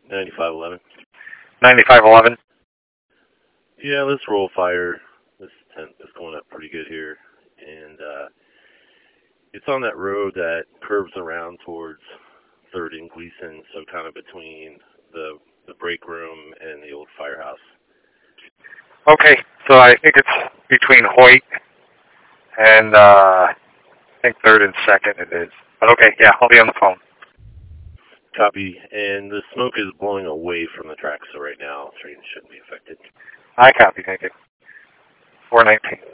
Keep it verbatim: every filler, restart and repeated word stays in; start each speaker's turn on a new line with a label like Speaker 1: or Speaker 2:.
Speaker 1: ninety-five eleven.
Speaker 2: ninety-five eleven.
Speaker 1: Yeah, this roll fire, this tent is going up pretty good here. And uh, it's on that road that curves around towards third and Gleason, so kind of between the, the break room and the old firehouse.
Speaker 2: Okay, so I think it's between Hoyt and uh, I think third and second it is. But okay, yeah, I'll be on the phone.
Speaker 1: Copy. And the smoke is blowing away from the tracks, so right now trains shouldn't be affected.
Speaker 2: I copy, thank you. four nineteen.